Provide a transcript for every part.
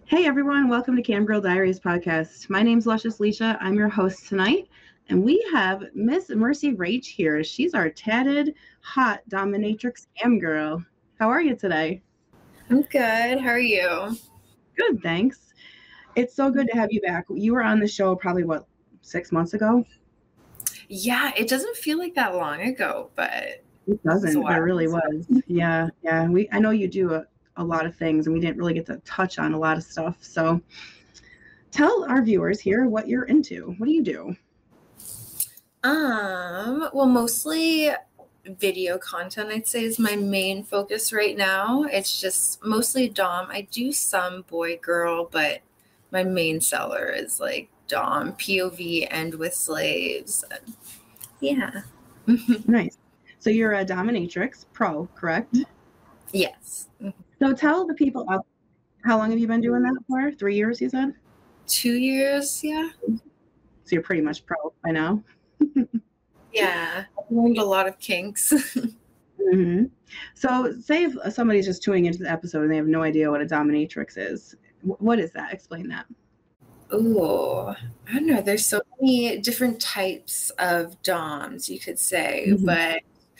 Hey everyone, welcome to Cam Girl Diaries podcast. My name's Luscious Leisha. I'm your host tonight, and we have Miss Mercy Rach here. She's our tatted, hot dominatrix cam girl. How are you today? I'm good. How are you? Good, thanks. It's so good to have you back. You were on the show probably 6 months ago? Yeah, it doesn't feel like that long ago, but It doesn't, but it really was. Yeah. I know you do a lot of things, and we didn't really get to touch on a lot of stuff. So tell our viewers here what you're into. What do you do? Well, mostly video content, I'd say, is my main focus right now. It's just mostly Dom. I do some boy girl, but my main seller is like Dom, POV, and with slaves. Yeah. Nice. So you're a dominatrix pro, correct? Yes. So tell the people how long have you been doing that for? 3 years, you said? 2 years, yeah. So you're pretty much pro by now. Yeah, I've learned a lot of kinks. Mm-hmm. So say if somebody's just tuning into the episode and they have no idea what a dominatrix is. What is that? Explain that. Oh, I don't know. There's so many different types of doms, you could say, but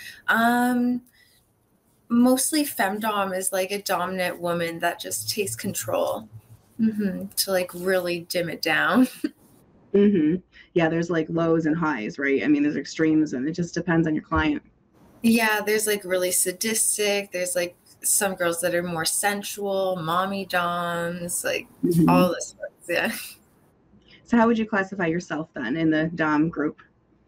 mostly femdom is like a dominant woman that just takes control to like really dim it down. Yeah, there's like lows and highs, right? I mean, there's extremes, and it just depends on your client. Yeah, there's like really sadistic. There's like some girls that are more sensual, mommy doms, like all this stuff. Yeah. So how would you classify yourself then in the dom group?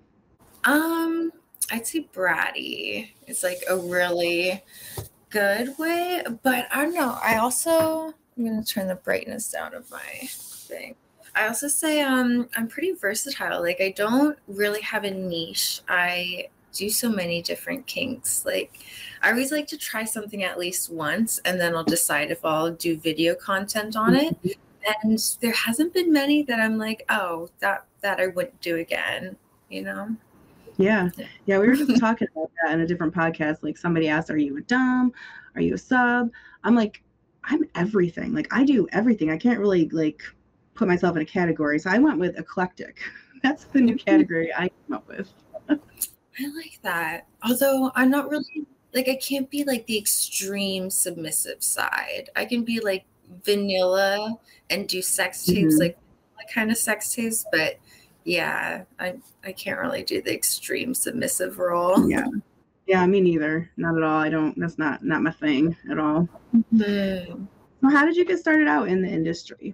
I'd say bratty. It's like a really good way, but I don't know. I'm gonna turn the brightness down of my thing. I also say I'm pretty versatile. Like I don't really have a niche. I do so many different kinks. Like I always like to try something at least once, and then I'll decide if I'll do video content on it. And there hasn't been many that I'm like, oh, that I wouldn't do again, you know? Yeah. We were just talking about that in a different podcast. Like somebody asked, are you a dom? Are you a sub? I'm like, I'm everything. Like I do everything. I can't really like put myself in a category. So I went with eclectic. That's the new category I came up with. I like that. Although I'm not really like, I can't be like the extreme submissive side. I can be like vanilla and do sex tapes, like kind of sex tapes, but yeah, I can't really do the extreme submissive role. Yeah, me neither. Not at all. That's not my thing at all. So how did you get started out in the industry?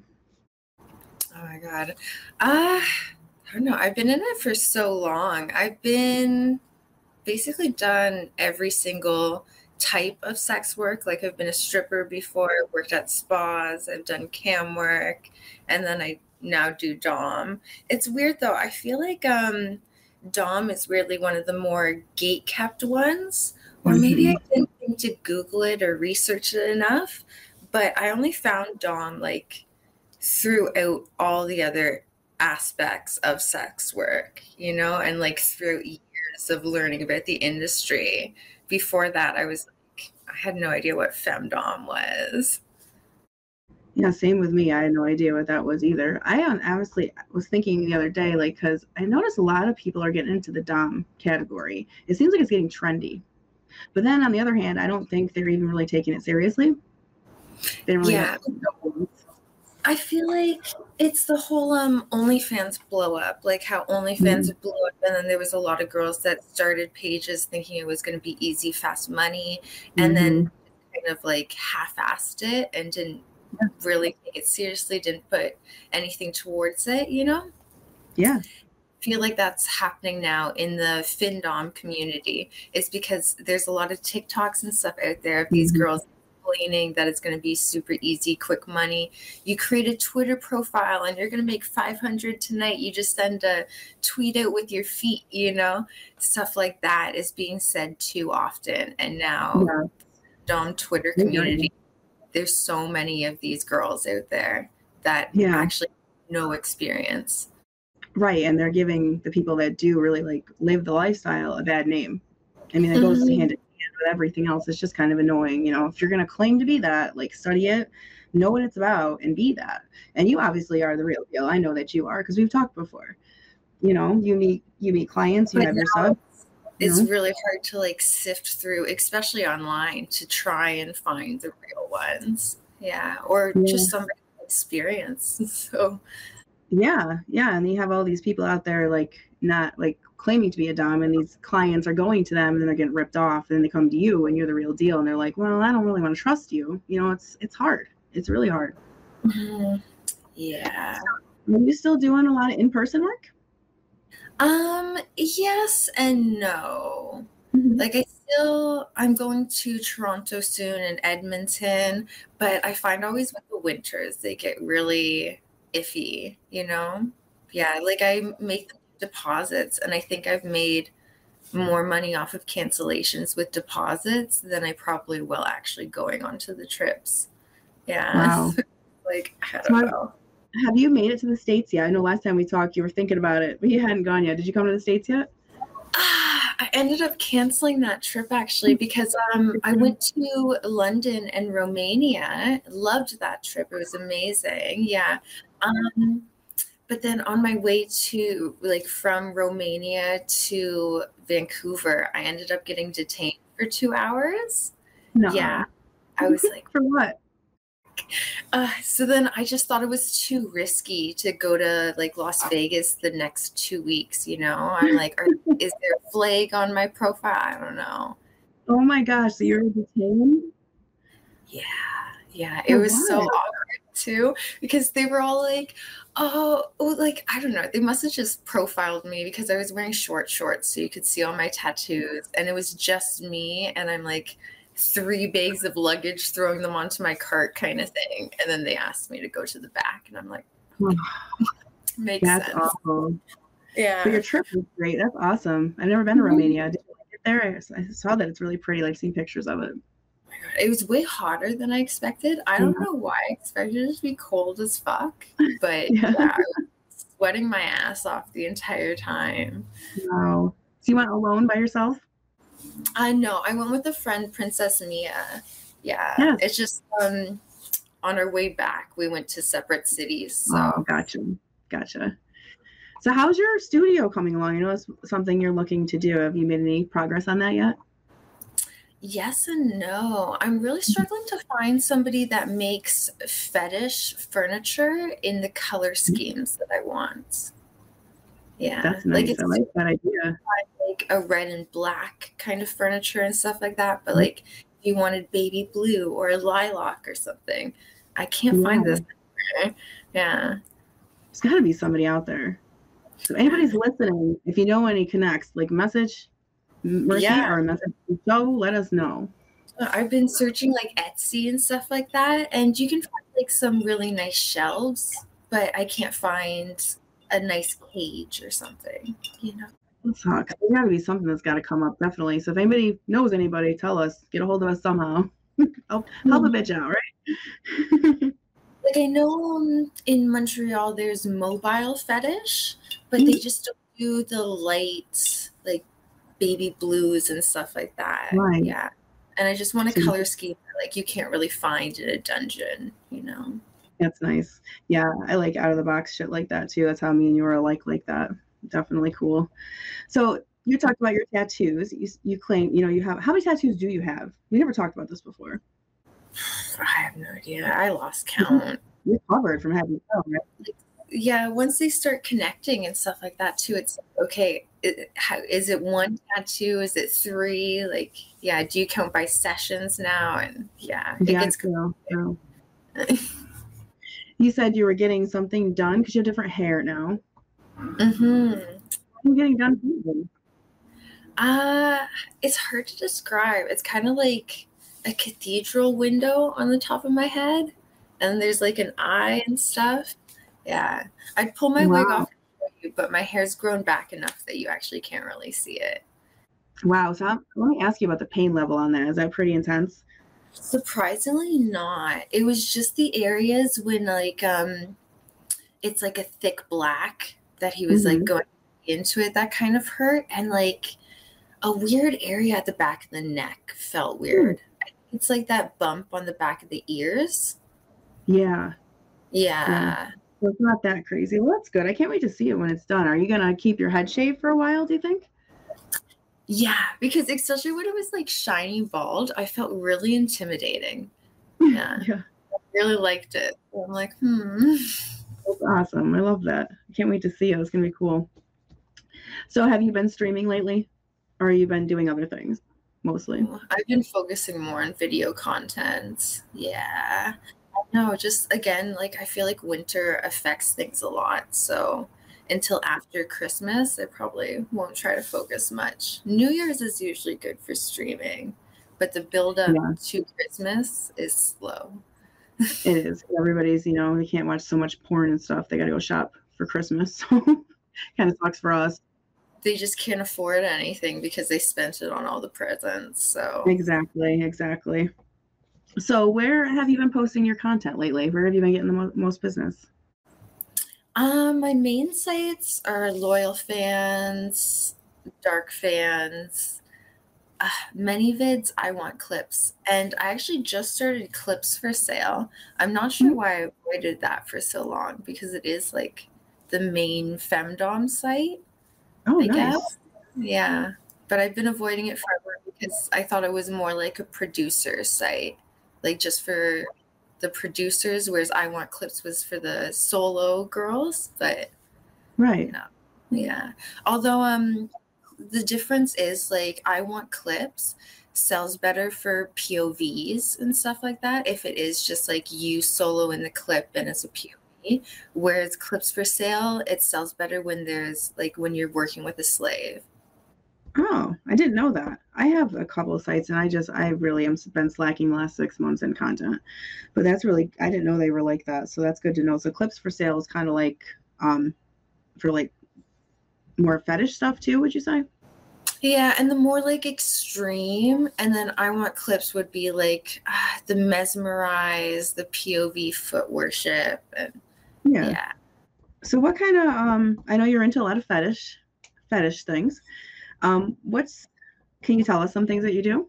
Oh my God. I don't know. I've been in it for so long. I've been basically done every single type of sex work. Like I've been a stripper before, worked at spas, I've done cam work, and then I now do dom. It's weird though. I feel like dom is weirdly one of the more gate kept ones, or maybe I didn't think to Google it or research it enough, but I only found dom like throughout all the other aspects of sex work, you know, and like through years of learning about the industry. Before that, I had no idea what femdom was. Yeah, same with me. I had no idea what that was either. I honestly was thinking the other day, like, because I noticed a lot of people are getting into the dom category. It seems like it's getting trendy. But then on the other hand, I don't think they're even really taking it seriously. They don't really have I feel like it's the whole OnlyFans blow up, like how OnlyFans blew up, and then there was a lot of girls that started pages thinking it was going to be easy, fast money, and then kind of like half-assed it and didn't really take it seriously, didn't put anything towards it, you know? Yeah. I feel like that's happening now in the FinDom community. It's because there's a lot of TikToks and stuff out there of these girls explaining that it's going to be super easy, quick money. You create a Twitter profile and you're going to make 500 tonight. You just send a tweet out with your feet, you know, stuff like that is being said too often. And now Dom Twitter community, there's so many of these girls out there that actually have no experience. Right. And they're giving the people that do really like live the lifestyle a bad name. I mean, it goes hand in hand with everything else. It's just kind of annoying. If you're going to claim to be that, like, study it, know what it's about, and be that. And you obviously are the real deal. I know that you are, because we've talked before. You meet clients, you But have your now sub. it's really hard to like sift through, especially online, to try and find the real ones. Yeah. Or just somebody experience. So Yeah, and you have all these people out there like not like claiming to be a dom, and these clients are going to them and then they're getting ripped off, and then they come to you and you're the real deal, and they're like, well, I don't really want to trust you. It's hard. It's really hard. Yeah. Are you still doing a lot of in-person work? Yes and no. Like I'm going to Toronto soon and Edmonton, but I find always with the winters they get really iffy, Yeah, like I make deposits and I think I've made more money off of cancellations with deposits than I probably will actually going onto the trips. Yeah. Wow. Like, I don't know. Have you made it to the States yet? I know last time we talked, you were thinking about it, but you hadn't gone yet. Did you come to the States yet? I ended up canceling that trip actually because I went to London and Romania. Loved that trip. It was amazing. Yeah. But then on my way to from Romania to Vancouver, I ended up getting detained for 2 hours. No. Yeah. I was like, for what? So then I just thought it was too risky to go to Las Vegas the next 2 weeks, I'm like, is there a flag on my profile? I don't know. Oh my gosh, so you're detained? Yeah, it was so awkward too, because they were all like, oh, I don't know, they must have just profiled me because I was wearing short shorts so you could see all my tattoos, and it was just me, and I'm like 3 bags of luggage, throwing them onto my cart kind of thing. And then they asked me to go to the back, and I'm like, makes sense. That's awful. Yeah. But your trip was great. That's awesome. I've never been to Romania. Did you get there? I saw that it's really pretty. Like, seen pictures of it. Oh my God. It was way hotter than I expected. I don't know why. I expected it to be cold as fuck. But I was sweating my ass off the entire time. Wow. So you went alone by yourself? No, I went with a friend, Princess Mia. Yeah. It's just on our way back, we went to separate cities. So. Oh, gotcha. So how's your studio coming along? I know it's something you're looking to do. Have you made any progress on that yet? Yes and no. I'm really struggling to find somebody that makes fetish furniture in the color schemes that I want. Yeah. That's nice. I like that idea. Like a red and black kind of furniture and stuff like that. But if you wanted baby blue or a lilac or something, I can't find this anywhere. Yeah. There's got to be somebody out there. So anybody's listening, if you know any connects, message Mercy or message Joe, let us know. I've been searching Etsy and stuff like that, and you can find some really nice shelves, but I can't find a nice cage or something, That sucks. There's got to be something that's got to come up, definitely. So if anybody knows anybody, tell us. Get a hold of us somehow. help a bitch out, right? I know in Montreal there's Mobile Fetish, but they just don't do the light, baby blues and stuff like that. Right. Yeah. And I just want a color scheme that you can't really find in a dungeon, That's nice. Yeah, I like out of the box shit like that too. That's how me and you are alike like that. Definitely cool. So you talked about your tattoos. You claim, you have, how many tattoos do you have? We never talked about this before. I have no idea. I lost count. You're covered from having fun, right? Yeah, once they start connecting and stuff like that too, it's okay. Is it 1 tattoo? Is it 3? Do you count by sessions now? And it gets cool. You said you were getting something done because you have different hair now. Mm-hmm. What are you getting done? It's hard to describe. It's kind of like a cathedral window on the top of my head, and there's an eye and stuff. Yeah, I'd pull my wig off, but my hair's grown back enough that you actually can't really see it. Wow. So let me ask you about the pain level on that. Is that pretty intense? Surprisingly not. It was just the areas when it's a thick black that he was going into it that kind of hurt, and a weird area at the back of the neck felt weird. I think it's like that bump on the back of the ears. Yeah. Yeah. Yeah. So it's not that crazy. Well, that's good. I can't wait to see it when it's done. Are you gonna keep your head shaved for a while, do you think? Yeah, because especially when it was like shiny bald, I felt really intimidating. Yeah, Yeah. really liked it. So I'm like, hmm. That's awesome. I love that. I can't wait to see it. It's gonna be cool. So have you been streaming lately? Or have you been doing other things mostly? I've been focusing more on video content. Yeah. No, just again, like I feel like winter affects things a lot. So until after Christmas, I probably won't try to focus much. New Year's is usually good for streaming, but the build up Yeah, to Christmas is slow. it is. Everybody's, they can't watch so much porn and stuff. They gotta go shop for Christmas. So kind of sucks for us. They just can't afford anything because they spent it on all the presents. So Exactly, exactly. So where have you been posting your content lately? Where have you been getting the most business? my main sites are Loyal Fans, Dark Fans, ManyVids, I Want Clips. And I actually just started Clips for Sale. I'm not sure Mhm. why I avoided that for so long because it is like the main femdom site, Oh, I guess. nice. Yeah. But I've been avoiding it forever because I thought it was more like a producer site, like just for the producers, whereas I Want Clips was for the solo girls. But Right. no, yeah. Although the difference is like I Want Clips sells better for POVs and stuff like that if it is just like you solo in the clip and it's a POV. Whereas Clips for Sale, it sells better when there's like when you're working with a slave. Oh, I didn't know that. I have a couple of sites and I really am been slacking the last 6 months in content. But that's really, I didn't know they were like that. So that's good to know. So Clips for Sale is kind of like for like more fetish stuff too, would you say? Yeah, and the more like extreme, and then I Want Clips would be like the mesmerize, the POV foot worship, and Yeah. yeah. So what kind of I know you're into a lot of fetish things. What's Can you tell us some things that you do?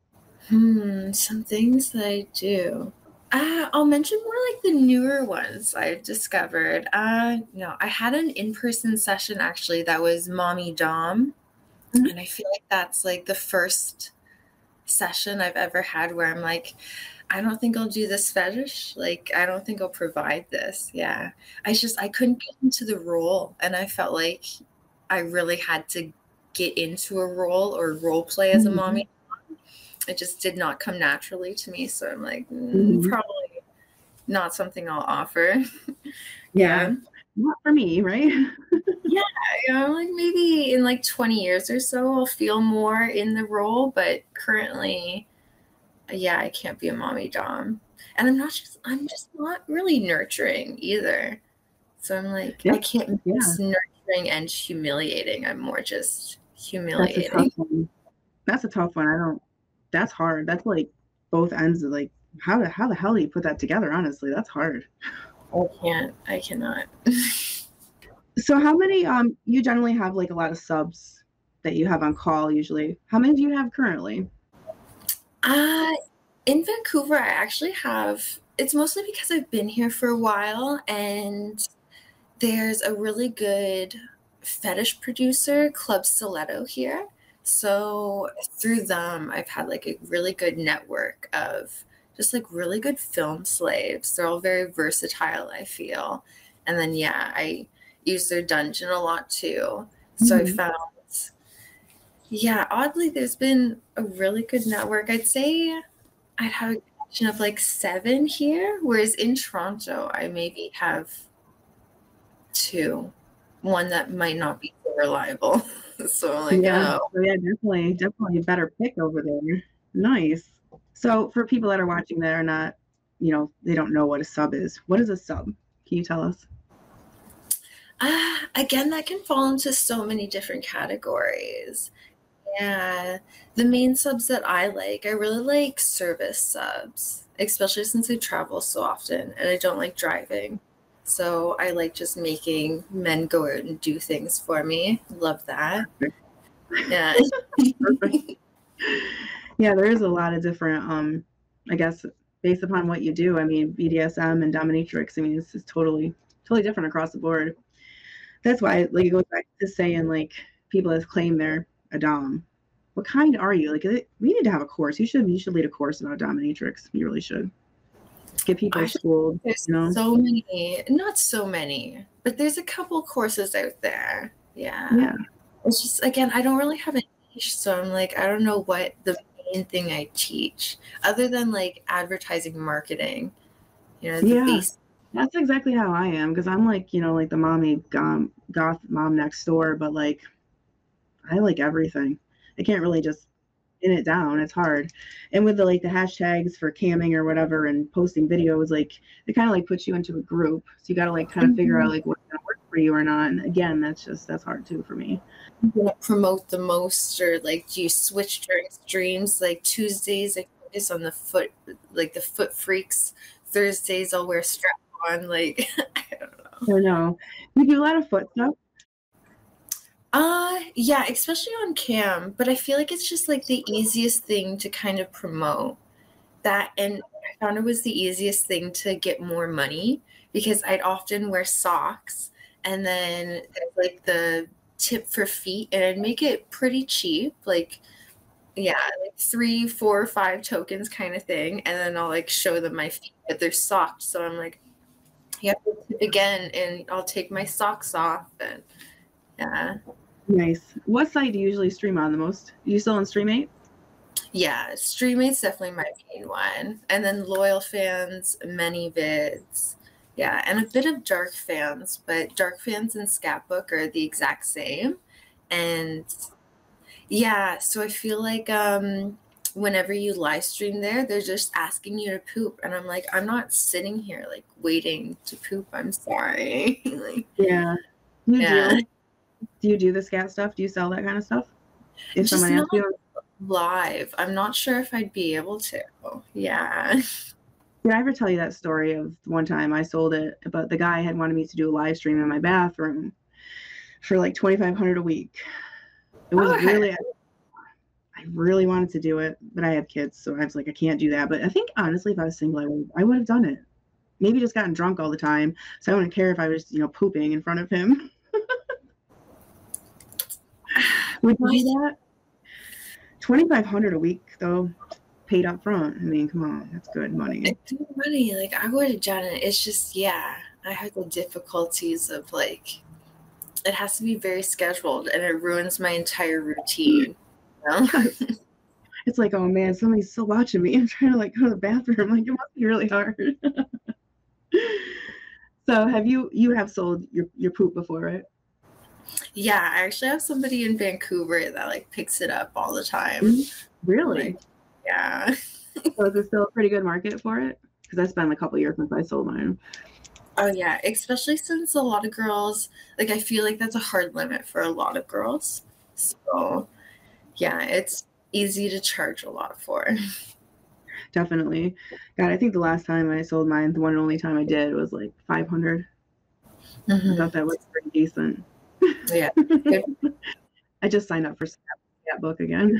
Some things that I do. I'll mention more like the newer ones I've discovered. No, I had an in-person session actually that was Mommy Dom, Mhm. and I feel like that's like the first session I've ever had where I'm like, I don't think I'll do this fetish. Like, I don't think I'll provide this. Yeah. I couldn't get into the role. And I felt like I really had to get into a role or role play as a Mhm. mommy. It just did not come naturally to me. So I'm like, Mhm. probably not something I'll offer. Yeah. Yeah. Not for me, right? Yeah. Like maybe in like 20 years or so, I'll feel more in the role. But currently, yeah, I can't be a mommy dom. And I'm just not really nurturing either. So I'm like, Yeah. I can't Yeah. mix nurturing and humiliating. I'm more just That's a tough humiliating. one. That's a tough one. I don't That's hard. That's like both ends of like how the hell do you put that together, honestly? That's hard. I cannot. So how many you generally have like a lot of subs that you have on call usually. How many do you have currently? Uh, in Vancouver, I actually have, it's mostly because I've been here for a while and there's a really good fetish producer, Club Stiletto here. So through them, I've had like a really good network of just like really good film slaves. They're all very versatile, I feel. And then, yeah, I use their dungeon a lot too. So I Mhm. found, yeah, oddly, there's been a really good network. I'd say I'd have a connection of like 7 here, whereas in Toronto, I maybe have 2. One that might not be so reliable. So I'm like, Yeah. oh, So yeah, definitely a better pick over there. Nice. So for people that are watching that are not, they don't know what a sub is. What is a sub? Can you tell us? again, that can fall into so many different categories. Yeah, the main subs that I really like service subs, especially since I travel so often and I don't like driving. So I like just making men go out and do things for me. Love that. Yeah. Perfect. Yeah, there is a lot of different, I guess, based upon what you do. I mean, BDSM and dominatrix, I mean, it's just totally different across the board. That's why, like, it goes back to saying, like, people that claim they're a dom. What kind are you? Like, we need to have a course. You should lead a course about dominatrix. You really should. Get people schooled, There's you know? so many, not so many, but there's a couple courses out there. Yeah. It's just, again, I don't really have a niche, so I'm like, I don't know what the main thing I teach, other than like advertising marketing, the basic. That's exactly how I am, because I'm like, like the mommy goth mom next door, but like I like everything. I can't really just pin it down. It's hard. And with the hashtags for camming or whatever and posting videos, like it kind of like puts you into a group. So you got to like kind of figure out like what's going to work for you or not. And again, that's hard too for me. You promote the most, or like do you switch during streams? Like Tuesdays I focus on the foot, like the foot freaks. Thursdays I'll wear strap on. Like I don't know. You do a lot of foot stuff. Yeah, especially on cam, but I feel like it's just like the easiest thing to kind of promote that. And I found it was the easiest thing to get more money, because I'd often wear socks, and then like the tip for feet, and I'd make it pretty cheap. Like 3, 4, 5 tokens kind of thing. And then I'll like show them my feet, but they're socked. So I'm like, you have to tip again, and I'll take my socks off. And yeah. Nice. What site do you usually stream on the most? Are you still on Streamate? Yeah, Streamate's definitely my main one. And then Loyal Fans, ManyVids. Yeah, and a bit of Dark Fans, but Dark Fans and Scapbook are the exact same. And yeah, so I feel like whenever you live stream there, they're just asking you to poop. And I'm like, I'm not sitting here like waiting to poop. I'm sorry. Like, yeah. Do you do the scat stuff? Do you sell that kind of stuff? If just someone asks you live, I'm not sure if I'd be able to. Yeah. Did I ever tell you that story of one time I sold it, but the guy had wanted me to do a live stream in my bathroom for like $2,500 a week. It was I really wanted to do it, but I have kids, so I was like, I can't do that. But I think honestly, if I was single, I would have done it. Maybe just gotten drunk all the time, so I wouldn't care if I was, pooping in front of him. Would you do that? $2,500 a week, though, paid up front. I mean, come on, that's good money. It's good money. Like, I would have done it. It's just, I have the difficulties of like, it has to be very scheduled, and it ruins my entire routine. It's like, oh man, somebody's still watching me. I'm trying to like go to the bathroom. Like, it must be really hard. So you have sold your poop before, right? Yeah, I actually have somebody in Vancouver that like picks it up all the time. Really? Like, yeah. So is it still a pretty good market for it? Because it's been a couple years since I sold mine. Oh yeah, especially since a lot of girls, like I feel like that's a hard limit for a lot of girls. So yeah, it's easy to charge a lot for. Definitely. God, I think the last time I sold mine, the one and only time I did, was like $500. Mm-hmm. I thought that was pretty decent. Yeah. I just signed up for Scapbook again.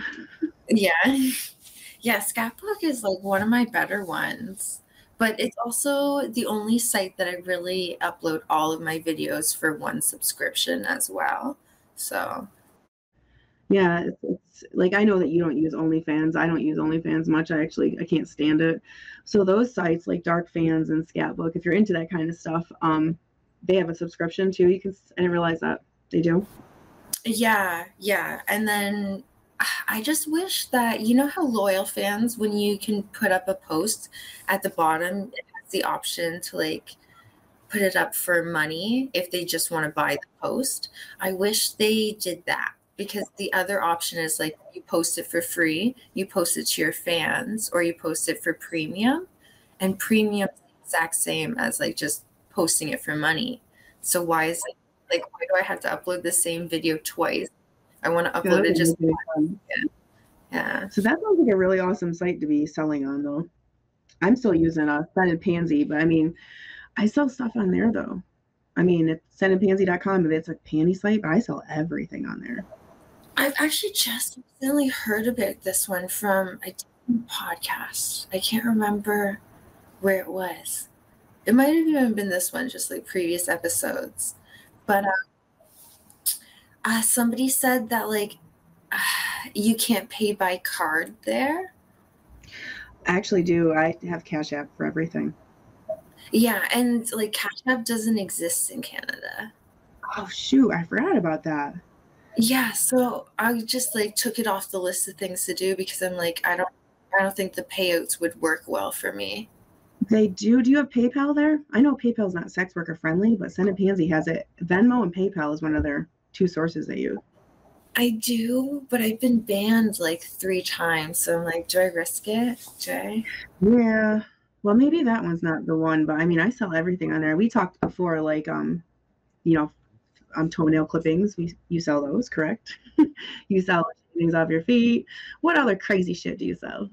Yeah, Scapbook is like one of my better ones, but it's also the only site that I really upload all of my videos for one subscription as well. So yeah, it's like, I know that you don't use OnlyFans. I don't use OnlyFans much. I can't stand it. So those sites like Dark Fans and Scapbook, if you're into that kind of stuff, they have a subscription too. I didn't realize that they do. Yeah. And then I just wish that, how Loyal Fans, when you can put up a post at the bottom, it has the option to like put it up for money if they just want to buy the post. I wish they did that, because the other option is like you post it for free, you post it to your fans, or you post it for premium, and premium is the exact same as like just posting it for money. So why is it like, why do I have to upload the same video twice? I want to upload it just once. Yeah. So that sounds like a really awesome site to be selling on, though. I'm still using Scented Pansy, but I mean, I sell stuff on there though. I mean, it's scenedpansy.com, but it's a panty site, but I sell everything on there. I've actually just recently heard about this one from a different podcast. I can't remember where it was. It might have even been this one, just like previous episodes. But somebody said that like you can't pay by card there. I actually do. I have Cash App for everything. Yeah, and like Cash App doesn't exist in Canada. Oh shoot, I forgot about that. Yeah, so I just like took it off the list of things to do because I'm like I don't think the payouts would work well for me. They do. Do you have PayPal there? I know PayPal's not sex worker friendly, but Send Pansy has it. Venmo and PayPal is one of their two sources they use. I do, but I've been banned like 3 times, so I'm like, do I risk it? Do I? Yeah. Well, maybe that one's not the one, but I mean, I sell everything on there. We talked before, like, you know, toenail clippings. You sell those, correct? You sell things off your feet. What other crazy shit do you sell?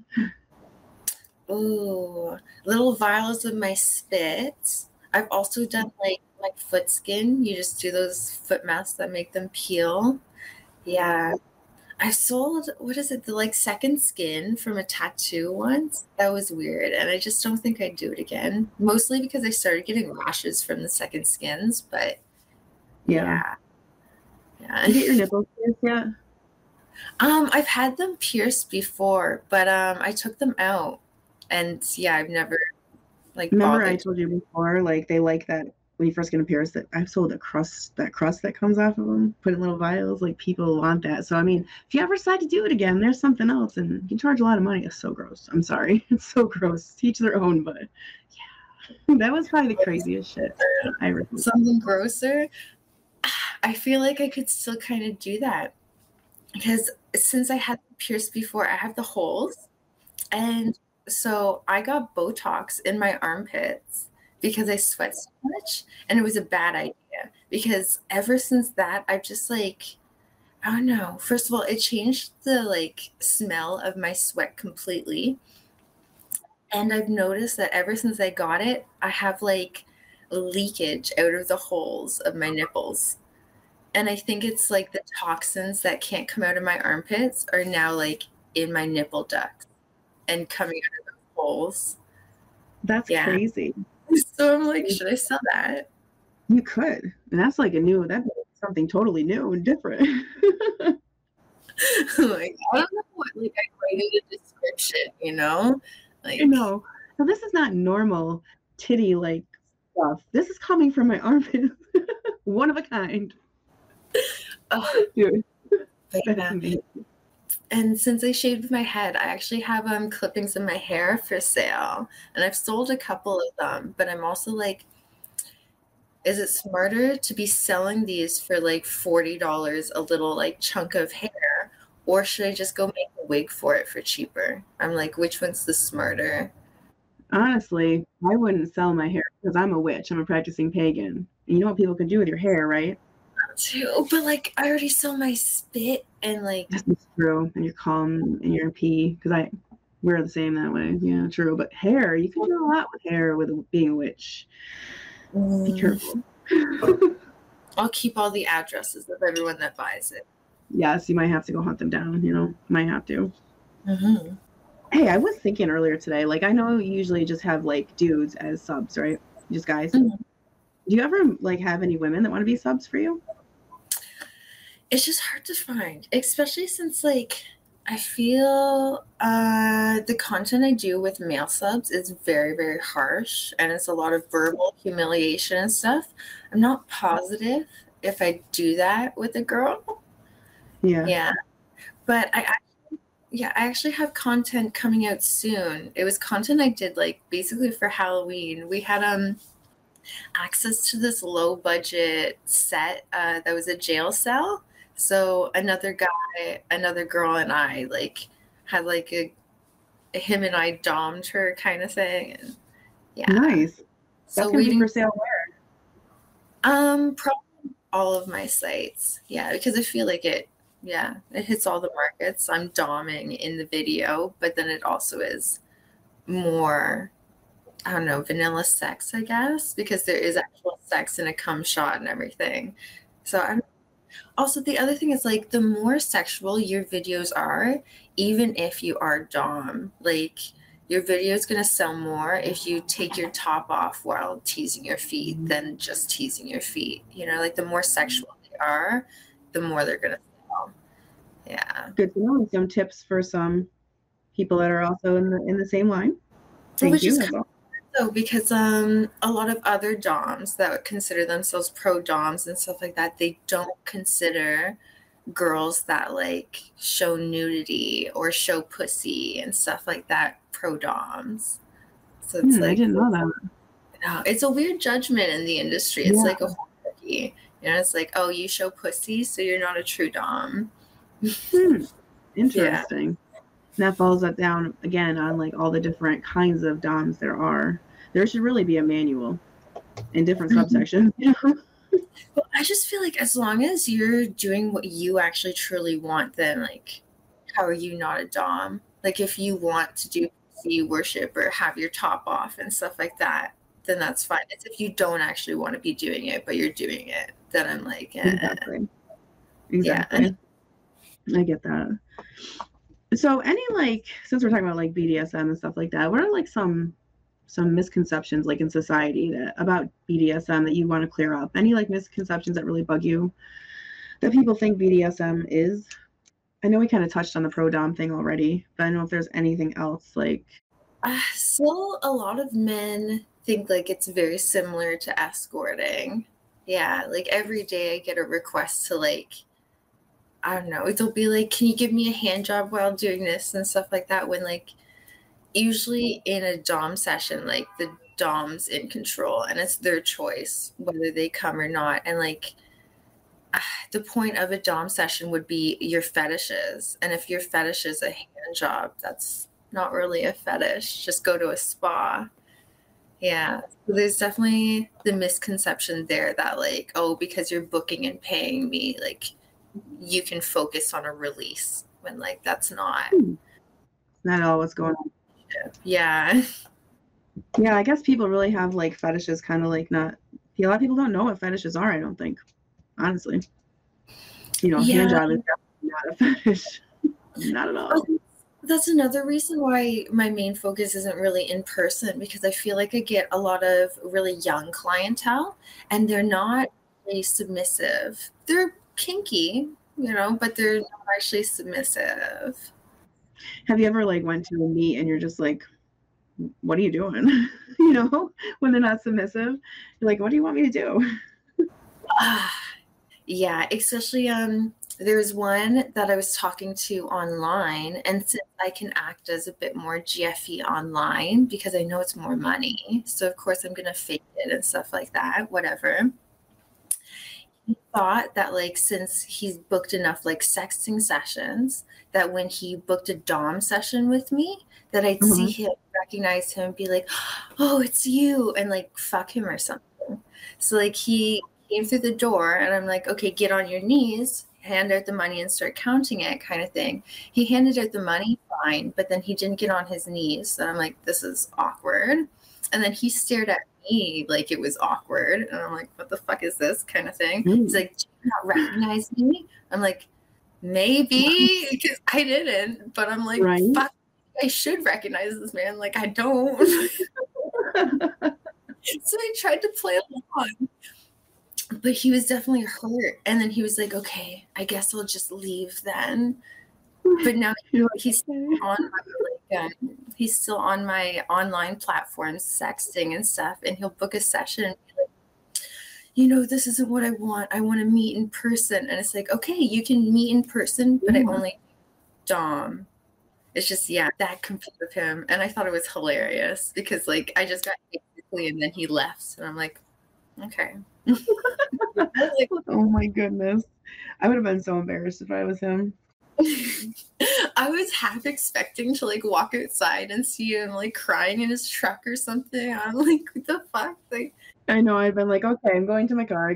Ooh, little vials of my spit. I've also done like foot skin. You just do those foot masks that make them peel. Yeah. I sold, what is it, the like second skin from a tattoo once. That was weird. And I just don't think I'd do it again. Mostly because I started getting rashes from the second skins, but Yeah. yeah. Yeah. You get your nipples pierced yet? I've had them pierced before, but I took them out. And yeah, I've never like Remember I bothered. told you before, like they like that when you first get a pierce that I've sold that crust that comes off of them, put in little vials, like people want that. So I mean, if you ever decide to do it again, there's something else and you can charge a lot of money. It's so gross. I'm sorry. It's so gross. Teach their own, but yeah. That was probably the craziest shit I ever did. Something grosser. I feel like I could still kind of do that because since I had them pierced before, I have the holes. And so I got Botox in my armpits because I sweat so much. And it was a bad idea because ever since that, I've just like, I don't know. First of all, it changed the like smell of my sweat completely. And I've noticed that ever since I got it, I have like leakage out of the holes of my nipples. And I think it's like the toxins that can't come out of my armpits are now like in my nipple ducts and coming out of those holes. That's Yeah. crazy. So I'm like, should I sell that? You could. And that's something totally new and different. Like, I don't know what like I write in a description, you know? You Like, know, so this is not normal titty like stuff. This is coming from my armpit. One of a kind. oh, Dude, but that's yeah. amazing. And since I shaved my head, I actually have clippings in my hair for sale. And I've sold a couple of them, but I'm also like, is it smarter to be selling these for like $40 a little like chunk of hair? Or should I just go make a wig for it for cheaper? I'm like, which one's the smarter? Honestly, I wouldn't sell my hair because I'm a witch. I'm a practicing pagan. And you know what people can do with your hair, right? Too, but like I already sell my spit and like That's true. And your calm and your pee, because we're the same that way. Yeah, true. But hair, you can do a lot with hair with being a witch. Be careful. I'll keep all the addresses of everyone that buys it. Yes, you might have to go hunt them down, might have to. Mm-hmm. Hey, I was thinking earlier today, like I know you usually just have like dudes as subs, right? Just guys. Mm-hmm. Do you ever like have any women that want to be subs for you? It's just hard to find, especially since like I feel the content I do with male subs is very, very harsh and it's a lot of verbal humiliation and stuff. I'm not positive if I do that with a girl. Yeah. Yeah. But I actually have content coming out soon. It was content I did like basically for Halloween. We had access to this low budget set that was a jail cell. So another guy, another girl, and I like had like a him and I domed her kind of thing. And yeah. Nice. So That's gonna be for sale where? probably all of my sites. Yeah, because I feel like it hits all the markets. I'm doming in the video, but then it also is more, I don't know, vanilla sex, I guess, because there is actual sex in a cum shot and everything. So Also, the other thing is like the more sexual your videos are, even if you are dom, like your video is gonna sell more if you take your top off while teasing your feet than just teasing your feet. You know, like the more sexual they are, the more they're gonna sell. Yeah. Good to know. Some tips for some people that are also in the same line. Thank Which you. is That's all. so because a lot of other doms that would consider themselves pro doms and stuff like that, they don't consider girls that like show nudity or show pussy and stuff like that pro doms. So it's I like, didn't know that. no, it's a weird judgment in the industry. It's like a hierarchy. You know, it's like, oh, you show pussy, so you're not a true dom. Interesting. And that falls that down again on like all the different kinds of DOMs there are. There should really be a manual in different subsections. You know? Well, I just feel like as long as you're doing what you actually truly want, then like, how are you not a dom? Like, if you want to do pussy worship or have your top off and stuff like that, then that's fine. It's if you don't actually want to be doing it, but you're doing it, then I'm like, Exactly. Yeah. I get that. So any like, since we're talking about like BDSM and stuff like that, what are like some misconceptions like in society that about BDSM that you want to clear up? Any like misconceptions that really bug you that people think BDSM is? I know we kind of touched on the pro dom thing already, but I don't know if there's anything else like. So a lot of men think like it's very similar to escorting. Yeah, like every day I get a request to like, I don't know, they'll be like, can you give me a hand job while doing this and stuff like that, when like usually in a dom session, like the dom's in control and it's their choice whether they come or not. And like the point of a dom session would be your fetishes, and if your fetish is a hand job, that's not really a fetish. Just go to a spa. Yeah, so there's definitely the misconception there that like, oh, because you're booking and paying me, like you can focus on a release, when like that's not All what's going on. Yeah. Yeah, I guess people really have like fetishes, kind of like not. A lot of people don't know what fetishes are. I don't think, honestly. Hand job is definitely not a fetish. Not at all. That's another reason why my main focus isn't really in person, because I feel like I get a lot of really young clientele and they're not really submissive. They're kinky, but they're not actually submissive. Have you ever like went to a meet and you're just like, what are you doing? When they're not submissive, you're like, what do you want me to do? Yeah, especially there's one that I was talking to online, and since I can act as a bit more GFE online because I know it's more money, so of course I'm gonna fake it and stuff like that, whatever. He thought that like since he's booked enough like sexting sessions, that when he booked a dom session with me, that I'd see him, recognize him, be like, oh, it's you, and like fuck him or something. So like he came through the door and I'm like, okay, get on your knees, hand out the money and start counting it, kind of thing. He handed out the money, fine, but then he didn't get on his knees. And I'm like, this is awkward. And then he stared at me like it was awkward. And I'm like, what the fuck is this, kind of thing? He's like, do you not recognize me? I'm like, maybe, because I didn't. But I'm like, fuck, I should recognize this man. Like, I don't. So I tried to play along. But he was definitely hurt. And then he was like, okay, I guess I'll just leave then. But now he's still on my online platforms, sexting and stuff. And he'll book a session and be like, this isn't what I want. I want to meet in person. And it's like, okay, you can meet in person, but I only dom. It's just, that confused with him. And I thought it was hilarious because like I just got basically, and then he left. And I'm like, okay. Oh my goodness. I would have been so embarrassed if I was him. I was half expecting to like walk outside and see him like crying in his truck or something. I'm like, what the fuck? Like, I know, I'd been like, okay, I'm going to my car.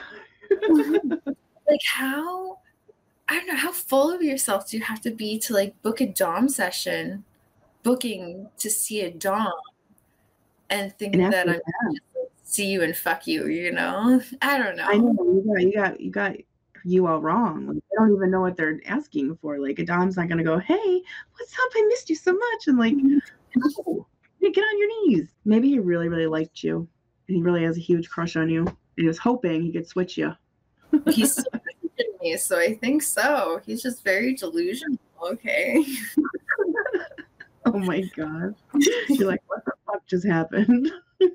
Like how, I don't know, how full of yourself do you have to be to like book a dom session, booking to see a dom, and think that I'm see you and fuck you, I don't know. I know you got you all wrong. Like, they don't even know what they're asking for. Like a dom's not gonna go, "Hey, what's up? I missed you so much," and like, no, hey, get on your knees. Maybe he really, really liked you, and he really has a huge crush on you, and he was hoping he could switch you. He's so interested in me, so I think so. He's just very delusional. Okay. Oh my god, you're like, what the fuck just happened?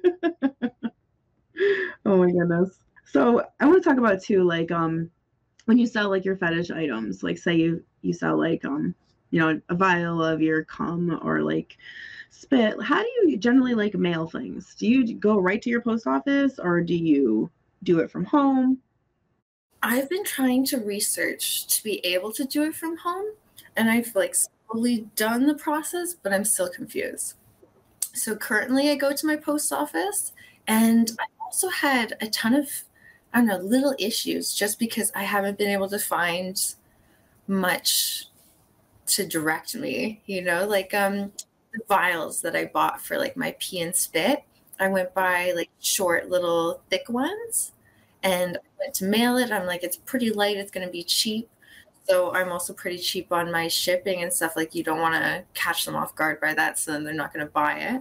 Oh my goodness. So I want to talk about too, like when you sell like your fetish items, like say you sell like you know, a vial of your cum or like spit. How do you generally like mail things? Do you go right to your post office or do you do it from home? I've been trying to research to be able to do it from home, and I've like slowly done the process, but I'm still confused. So currently I go to my post office, and I also had a ton of, I don't know, little issues just because I haven't been able to find much to direct me, you know, like the vials that I bought for like my pee and spit. I went by like short little thick ones, and I went to mail it. I'm like, it's pretty light, it's going to be cheap. So I'm also pretty cheap on my shipping and stuff. Like, you don't want to catch them off guard by that, so then they're not going to buy it.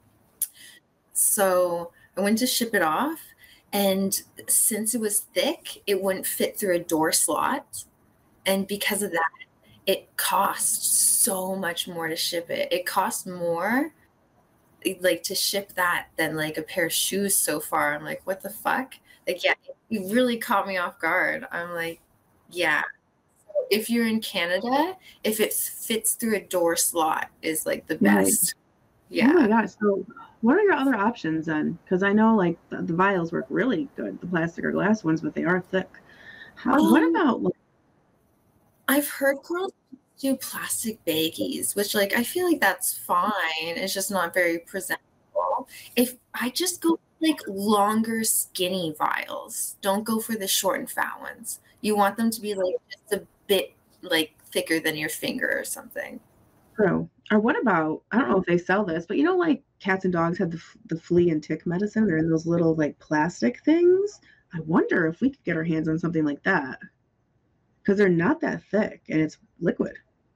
So I went to ship it off, and since it was thick, it wouldn't fit through a door slot. And because of that, it cost so much more to ship it. It cost more like to ship that than like a pair of shoes so far. I'm like, what the fuck? Like, yeah, you really caught me off guard. I'm like, yeah. If you're in Canada, if it fits through a door slot is like the Right. best. Oh my Yeah. gosh. So what are your other options then? Because I know like the vials work really good, the plastic or glass ones, but they are thick. What Um, about like, I've heard girls do plastic baggies, which like I feel like that's fine. It's just not very presentable. If I just go like longer, skinny vials, don't go for the short and fat ones. You want them to be like just a bit like thicker than your finger or something. true? Or what about, I don't know if they sell this, but you know, like cats and dogs have the flea and tick medicine. They're in those little like plastic things. I wonder if we could get our hands on something like that because they're not that thick and it's liquid.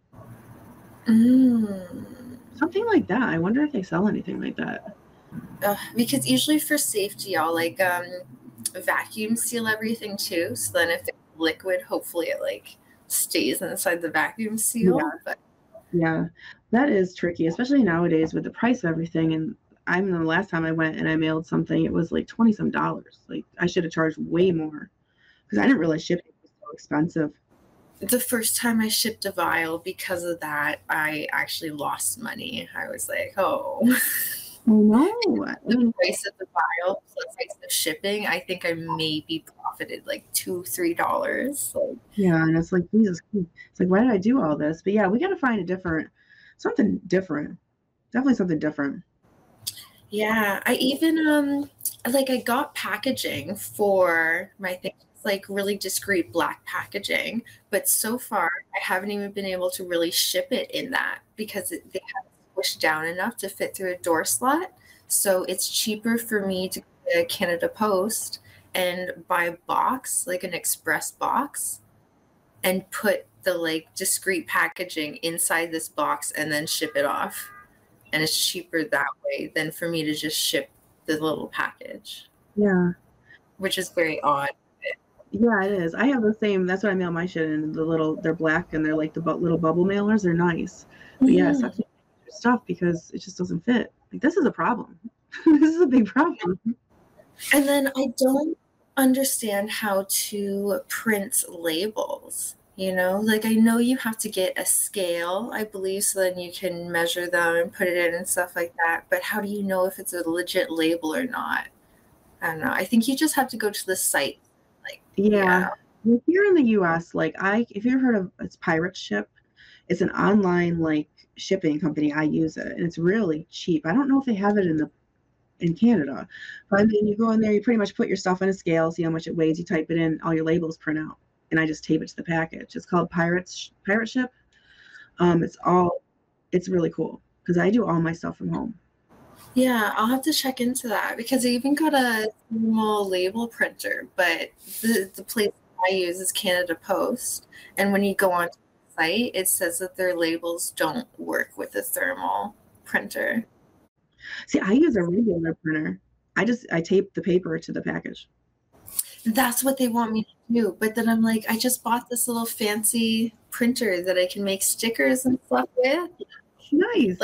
Mm. Something like that. I wonder if they sell anything like that. Because usually for safety, I'll like vacuum seal everything too. So then if it's liquid, hopefully it like stays inside the vacuum Yeah, seal. But yeah, that is tricky, especially nowadays with the price of everything. And I remember the last time I went and I mailed something, it was like 20 some dollars. Like I should have charged way more because I didn't realize shipping was so expensive. the first time I shipped a vial, because of that, I actually lost money. I was like, oh, I know. I the mean, price of the vial plus like the shipping, I think I maybe profited like $2, $3. Like, yeah, and it's like Jesus, it's like why did I do all this? But yeah, we got to find a different, something different. Definitely something different. yeah, I even like I got packaging for my things, like really discreet black packaging, but so far I haven't even been able to really ship it in that because they haven't squished down enough to fit through a door slot. So it's cheaper for me to go to Canada Post and buy a box, like an express box, and put the like discreet packaging inside this box and then ship it off. And it's cheaper that way than for me to just ship the little package, Yeah, which is very odd. yeah, it is. I have the same. That's what I mail my shit in. The little, they're black and they're like the little bubble mailers. They're nice, but yeah, it sucks Mhm. when you get stuff because it just doesn't fit. Like this is a problem. This is a big problem. And then I don't understand how to print labels. You know, like I know you have to get a scale, I believe, so then you can measure them and put it in and stuff like that. But how do you know if it's a legit label or not? I don't know. I think you just have to go to the site. Like, Yeah. yeah. Well, here in the US, like if you've heard of it's Pirate Ship, it's an online like shipping company. I use it and it's really cheap. I don't know if they have it in Canada. But I mean you go in there, you pretty much put your stuff on a scale, see how much it weighs, you type it in, all your labels print out, and I just tape it to the package. It's called Pirate Ship. It's really cool because I do all my stuff from home. Yeah, I'll have to check into that because I even got a small label printer, but the place I use is Canada Post. And when you go on the site, it says that their labels don't work with a thermal printer. See, I use a regular printer. I tape the paper to the package. That's what they want me to do. But then I'm like, I just bought this little fancy printer that I can make stickers and stuff with. Nice.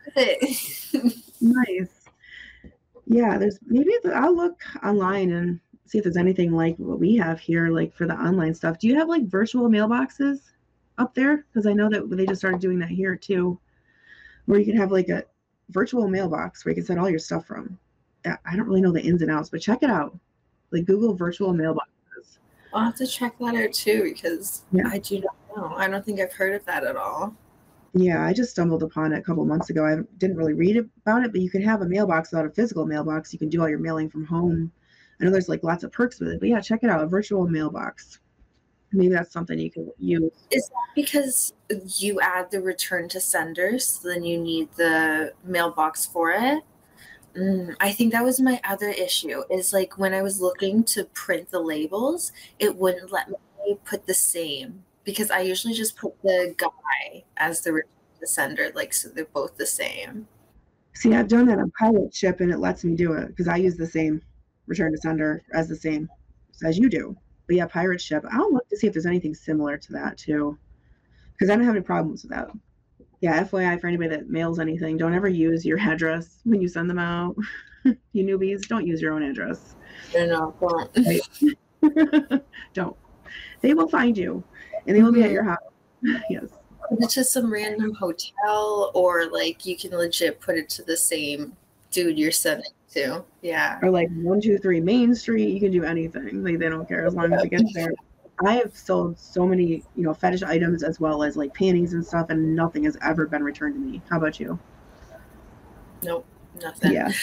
It. Nice. Yeah, I'll look online and see if there's anything like what we have here, like for the online stuff. Do you have like virtual mailboxes up there? Because I know that they just started doing that here too, where you can have like a virtual mailbox where you can send all your stuff from. I don't really know the ins and outs, but check it out. Like Google virtual mailboxes. I'll have to check that out too, because I do not know. I don't think I've heard of that at all. Yeah, I just stumbled upon it a couple months ago. I didn't really read about it, but you can have a mailbox without a physical mailbox. You can do all your mailing from home. I know there's like lots of perks with it, but yeah, check it out. A virtual mailbox. Maybe that's something you can use. Is that because you add the return to sender, so then you need the mailbox for it? I think that was my other issue, is like when I was looking to print the labels, it wouldn't let me put the same, because I usually just put the guy as the return to sender, like so they're both the same. See, I've done that on Pirate Ship and it lets me do it because I use the same return to sender as the same as you do. But yeah, Pirate Ship, I'll look to see if there's anything similar to that too, because I don't have any problems with that. Yeah, FYI for anybody that mails anything, don't ever use your address when you send them out. You newbies, don't use your own address. No, don't. Right? Don't. They will find you, and they will be at your house. Yes. It's just some random hotel, or like you can legit put it to the same dude you're sending to. Yeah. Or like 123 Main Street. You can do anything. Like they don't care as long as it gets there. I have sold so many, fetish items as well as like panties and stuff, and nothing has ever been returned to me. How about you? Nope, nothing. Yeah.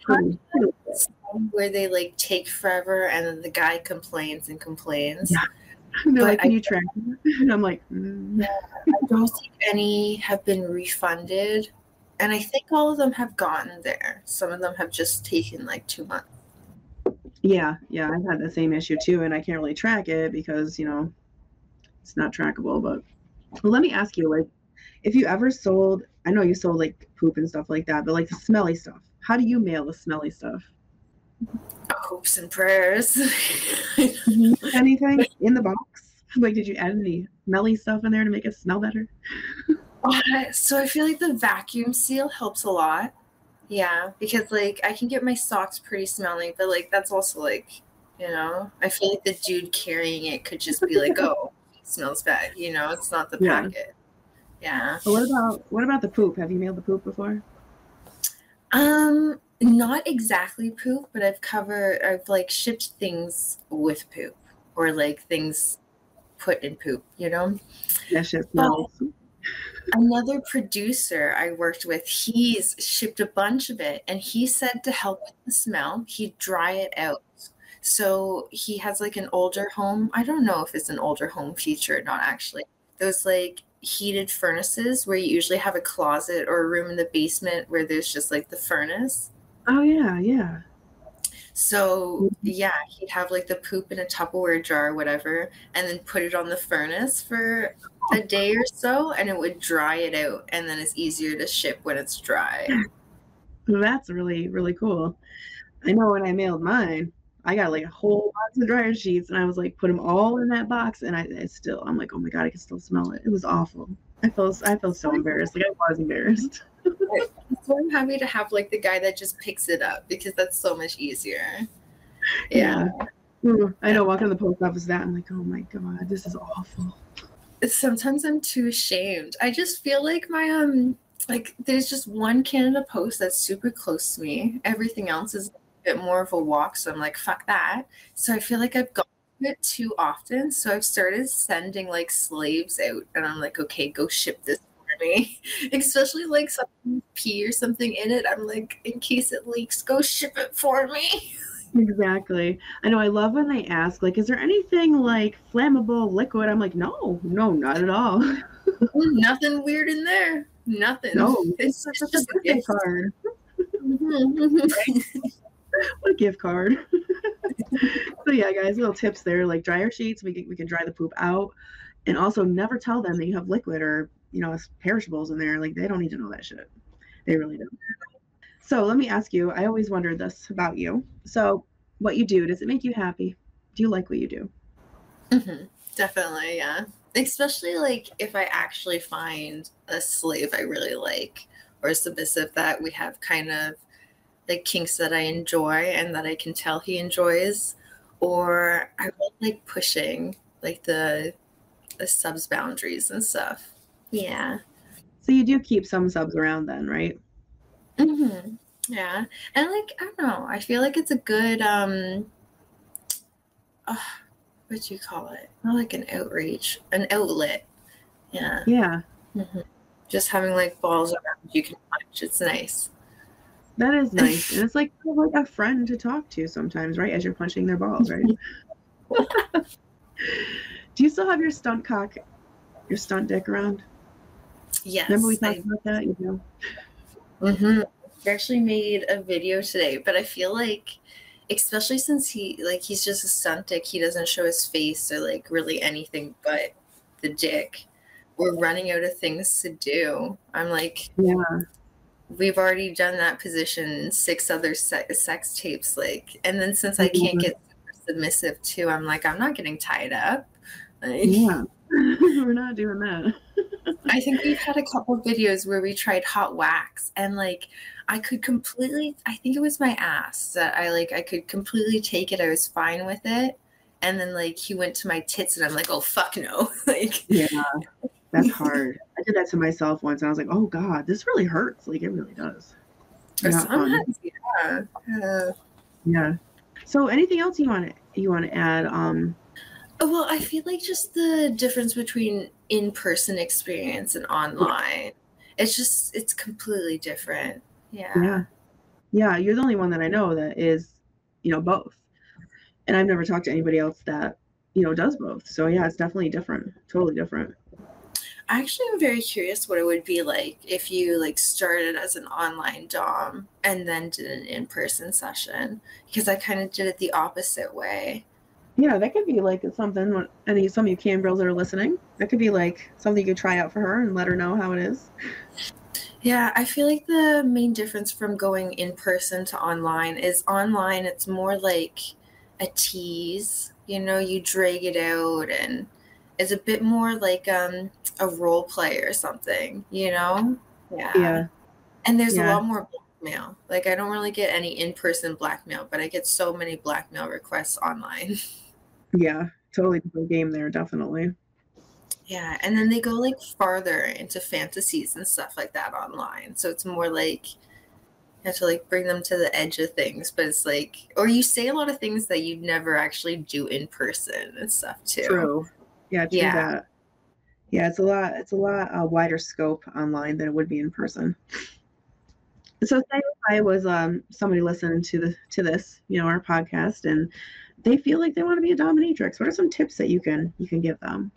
Where they like take forever, and then the guy complains and complains. Yeah. They're like, can you track it? And I'm like, yeah, I don't think any have been refunded. And I think all of them have gotten there. Some of them have just taken like 2 months. Yeah, I've had the same issue too, and I can't really track it because, it's not trackable. But well, let me ask you, like, if you ever sold, I know you sold like poop and stuff like that, but like the smelly stuff, how do you mail the smelly stuff? Hopes and prayers. Anything in the box? Like, did you add any smelly stuff in there to make it smell better? So I feel like the vacuum seal helps a lot. Yeah, because like I can get my socks pretty smelly, but like that's also like, I feel like the dude carrying it could just be like, oh, it smells bad. It's not the packet. Yeah. But what about the poop? Have you mailed the poop before? Not exactly poop, but I've like shipped things with poop, or like things put in poop, That shit smells. Another producer I worked with, he's shipped a bunch of it, and he said to help with the smell, he'd dry it out. So he has like an older home. I don't know if it's an older home feature or not, actually. Those like heated furnaces where you usually have a closet or a room in the basement where there's just like the furnace. Oh, yeah. So yeah, he'd have like the poop in a Tupperware jar or whatever, and then put it on the furnace for a day or so, and it would dry it out, and then it's easier to ship when it's dry. That's really, really cool. I know when I mailed mine, I got like a whole box of dryer sheets, and I was like, put them all in that box, and I'm like, oh my God, I can still smell it. It was awful. I felt so embarrassed. Like I was embarrassed. So I'm happy to have like the guy that just picks it up, because that's so much easier. Yeah. I know, walking to the post office, I'm like, oh my God, this is awful. Sometimes I'm too ashamed. I just feel like my like there's just one Canada Post that's super close to me. Everything else is a bit more of a walk, so I'm like, fuck that. So I feel like I've gone it too often, so I've started sending like slaves out, and I'm like, okay, go ship this for me. Especially like something pee or something in it, I'm like, in case it leaks, go ship it for me. Exactly. I know. I love when they ask, like, is there anything like flammable liquid? I'm like, no, not at all. Nothing weird in there. Nothing. No, it's just a gift card. What a gift card. So yeah, guys, little tips there, like dryer sheets, we can dry the poop out, and also never tell them that you have liquid or perishables in there. Like they don't need to know that shit. They really don't. So let me ask you, I always wondered this about you. So what you do, does it make you happy? Do you like what you do? Definitely, yeah. Especially like if I actually find a slave I really like or a submissive that we have kind of like kinks that I enjoy and that I can tell he enjoys, or I really like pushing like the subs boundaries and stuff. Yeah. So you do keep some subs around then, right? Yeah. And like I don't know, I feel like it's a good uh, what do you call it? Not like an outreach, an outlet. Yeah. Yeah. Just having like balls around you can punch. It's nice. That is nice. And it's like kind of like a friend to talk to sometimes, right? As you're punching their balls, right? Do you still have your stunt cock, your stunt dick around? Yes. Remember we talked about that? You know? I actually made a video today, but I feel like, especially since he's just a stunt dick, he doesn't show his face or like really anything but the dick. We're running out of things to do. I'm like, yeah, we've already done that position in 6 other sex tapes, like, and then since I can't get super submissive too, I'm like, I'm not getting tied up. Like, yeah. We're not doing that. I think we've had a couple of videos where we tried hot wax and like I think it was my ass that I could completely take it. I was fine with it. And then like he went to my tits and I'm like, oh fuck no. Like yeah, that's hard. I did that to myself once and I was like, oh God, this really hurts. Like it really does. Sometimes, yeah. So anything else you want to add? Well, I feel like just the difference between in-person experience and online. It's completely different. Yeah. Yeah. You're the only one that I know that is, both. And I've never talked to anybody else that, does both. So yeah, it's definitely different. Totally different. I actually am very curious what it would be like if you like started as an online dom and then did an in-person session, because I kind of did it the opposite way. Yeah, that could be like something. Some of you cam girls that are listening, that could be like something you could try out for her and let her know how it is. Yeah, I feel like the main difference from going in person to online is online it's more like a tease. You drag it out and it's a bit more like a role play or something. Yeah. And there's a lot more blackmail. Like I don't really get any in-person blackmail, but I get so many blackmail requests online. Yeah, totally different game there, definitely. Yeah, and then they go like farther into fantasies and stuff like that online. So it's more like you have to like bring them to the edge of things, but it's like, or you say a lot of things that you'd never actually do in person and stuff too. True. Yeah, true that. Yeah, it's a lot wider scope online than it would be in person. So say if I was somebody listening to this, our podcast, and they feel like they want to be a dominatrix, what are some tips that you can give them?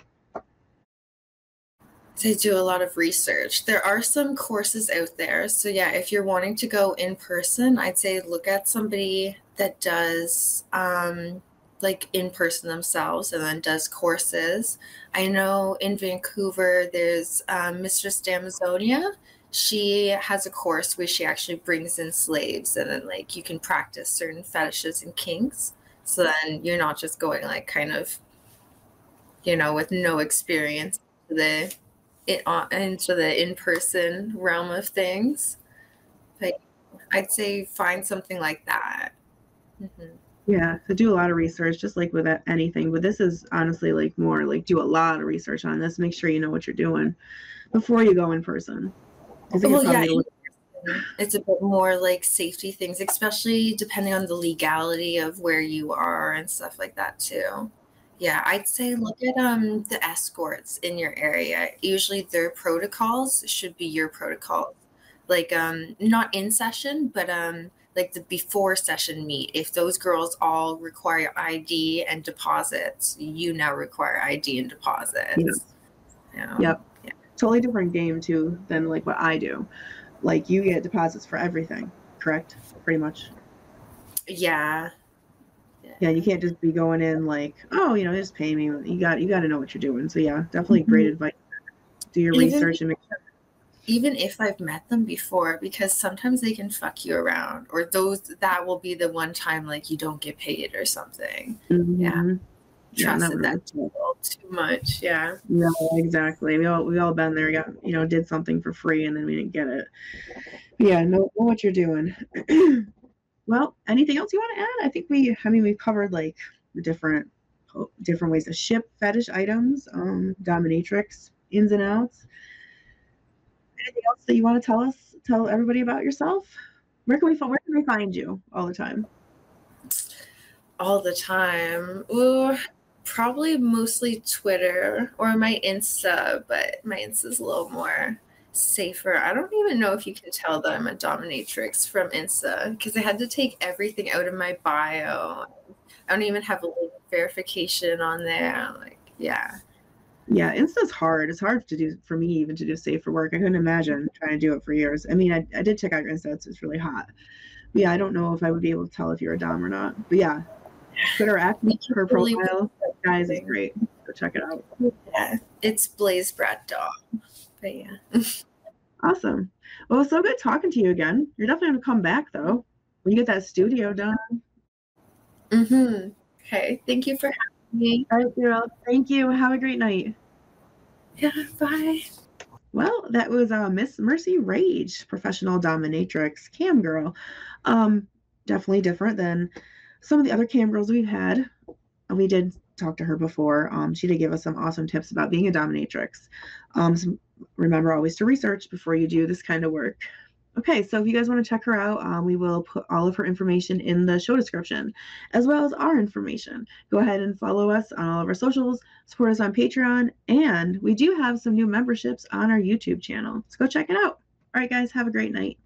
To do a lot of research. There are some courses out there. So yeah, if you're wanting to go in person, I'd say look at somebody that does like in person themselves and then does courses. I know in Vancouver, there's Mistress Damazonia. She has a course where she actually brings in slaves and then like you can practice certain fetishes and kinks. So then you're not just going like kind of, with no experience into the in-person realm of things. But I'd say find something like that. Yeah, so do a lot of research, just like with anything. But this is honestly like more like do a lot of research on this. Make sure you know what you're doing before you go in person. It's a bit more like safety things, especially depending on the legality of where you are and stuff like that too. Yeah, I'd say look at the escorts in your area. Usually their protocols should be your protocols. Like not in session, but like the before session meet. If those girls all require ID and deposits, you now require ID and deposits. Yep. Yeah. Totally different game too than like what I do. Like you get deposits for everything, correct? Pretty much. Yeah. Yeah, you can't just be going in like, oh, just pay me. You got to know what you're doing. So yeah, definitely great advice. Do your Even research and make sure. even if I've met them before, because sometimes they can fuck you around, or that will be the one time like you don't get paid or something. Yeah. Yeah, Trusted that too much. Yeah. Yeah, exactly. We all been there. Got did something for free and then we didn't get it. But yeah, know what you're doing. Well, anything else you want to add? I think we've covered like the different ways to ship fetish items, dominatrix ins and outs. Anything else that you want to tell everybody about yourself? Where can we find you all the time? All the time. Ooh, probably mostly Twitter or my Insta, but my Insta's a little more safer. I don't even know if you can tell that I'm a dominatrix from Insta because I had to take everything out of my bio. I don't even have a link verification on there. Like, yeah. Yeah, Insta's hard. It's hard to do for me even to do safe for work. I couldn't imagine trying to do it for years. I mean, I did check out your Insta. It's really hot. But yeah, I don't know if I would be able to tell if you're a dom or not. But yeah, Twitter her profile, guys, is great. Go check it out. Yeah, it's Blaze Brat Dom. But yeah. Awesome. Well, it's so good talking to you again. You're definitely going to come back though when you get that studio done. Okay. Thank you for having me. All right, girl. Thank you. Have a great night. Yeah. Bye. Well, that was Miss Mercy Rage, professional dominatrix cam girl. Definitely different than some of the other cam girls we've had. We did talk to her before. She did give us some awesome tips about being a dominatrix. So remember always to research before you do this kind of work. Okay, so if you guys want to check her out, we will put all of her information in the show description, as well as our information. Go ahead and follow us on all of our socials, support us on Patreon, and we do have some new memberships on our YouTube channel. So go check it out. All right, guys, have a great night.